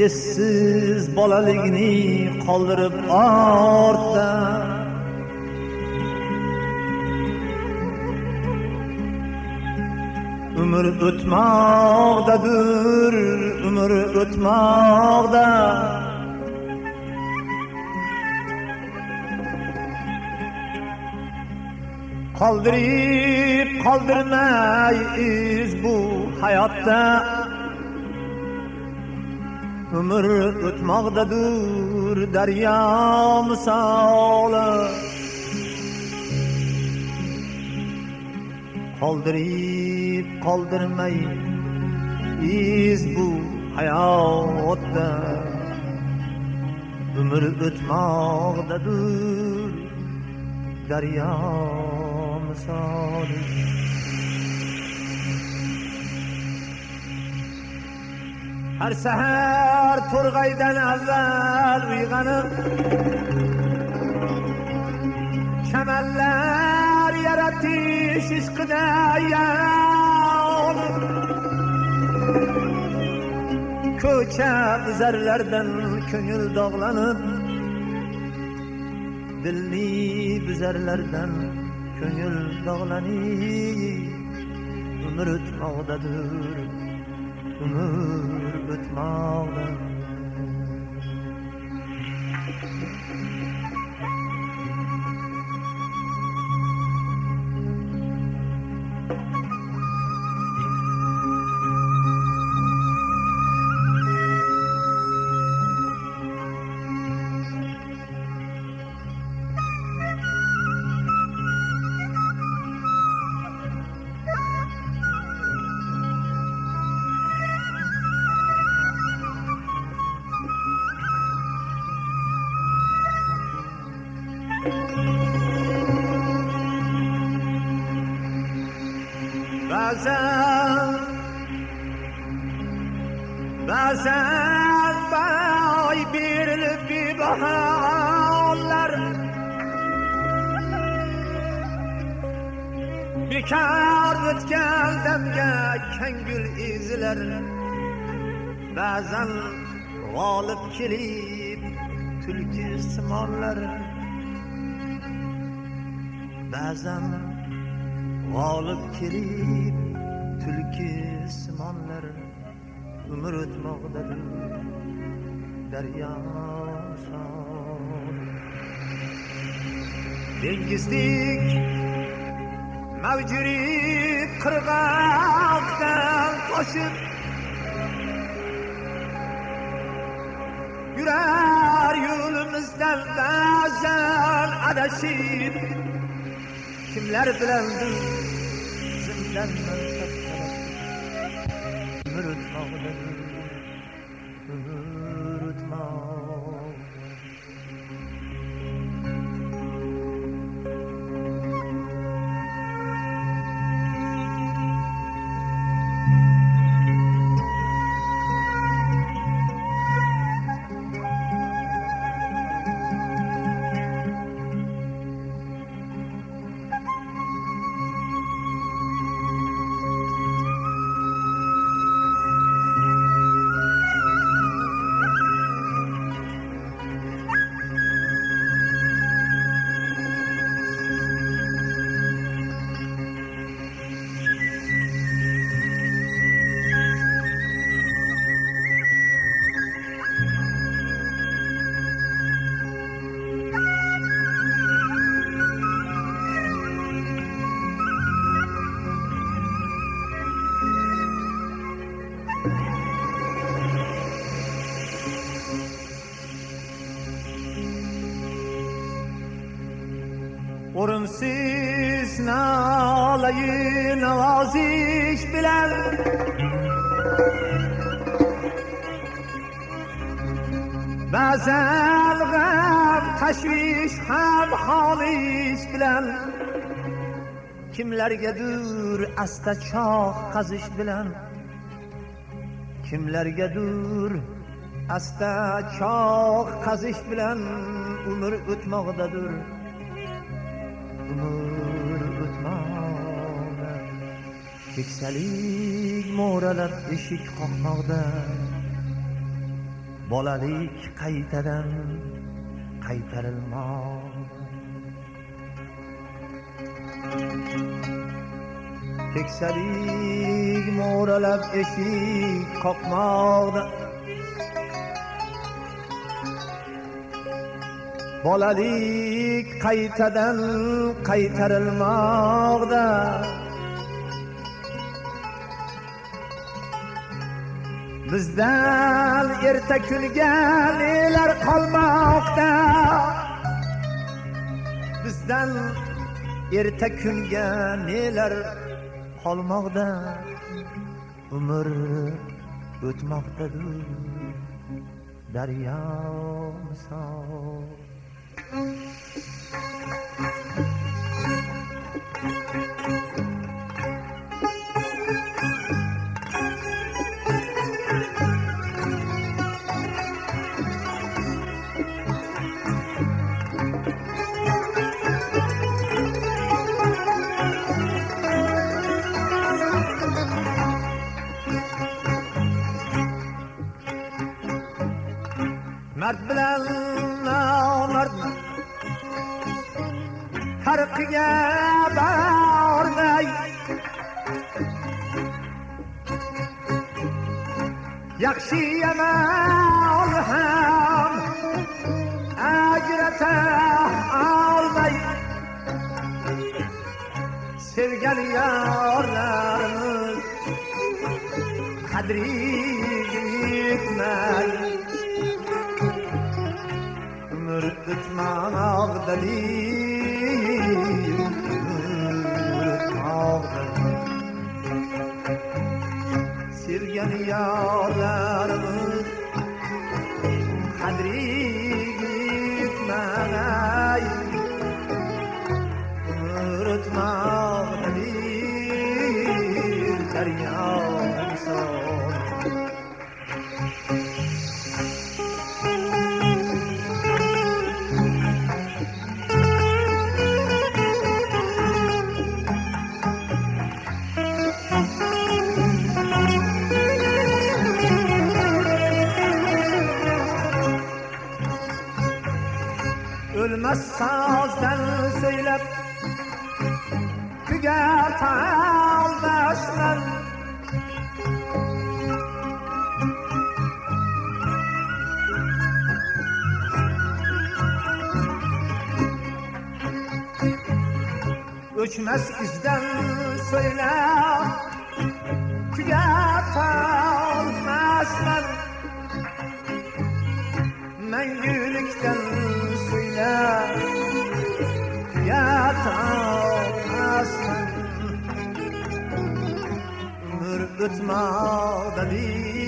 essiz bolalikni qoldirib ortda. Umr o'tmoqdadir, umr o'tmoqda. Qoldirib qoldirmay iz bu hayotda. Umr o'tmoqdadir daryo misoli. Qoldirib qoldirmay iz bu hayotda. Umr o'tmoqdadir daryo misoli. Har sahar to'rg'aydan avval uyg'onib, chamallar yaratish ishqida yonib, ko'cha buzarlardan ko'ngil dog'lanib, dilni buzarlardan ko'ngil dog'lanib, umr o'tmoqdadir, umr o'tmoqda. Bazen bay berilip bir baharlar, bekar o'tgan damga kengül izler. Bazen g'olib kelib tulki simonlar, bazen g'olib kelib tulki simonlar. Umr o'tmoqdadir daryo misoli. Dengizdek mavjuri qirg'oqdan toshib yurar yo'limizdan ba'zan adashib. Kimlar bilandir zindandan umr o'tmoqdadir, umr o'tmoqda. O'rinsiz nolayi navozish bilan ba'zan g'am tashvish ham xolish bilan kimlargadir asta choq qazish bilan kimlargadir asta choq qazish bilan umr o'tmoqdadir. Umr o'tmoqda, keksalik mo'ralab eshik qoqmoqda. bolalik qaytadan qaytarilmoq. Keksalik mo'ralab eshik qoqmoqda, bolalik qaytadan qaytarilmoqda. Bizdan erta kunga nelar qolmoqda, bizdan erta kunga nelar qolmoqda. Umr o'tmoqdadir daryo misol. Mard bilan nomard farqiga bormay, yaxshi yomon ham ajrata olmay, sevgan yorlarimiz qadriga yetmay, umr o'tmoqda sevgan yorlarimiz qadriga yetmay, umr o'tmoqda daryo misol. Ölmez sazdan söylep tugatalmasman, Öçmez izden söylep tugatalmasman, Mengülükten söylep tugatalmasman. Umr o'tmoqda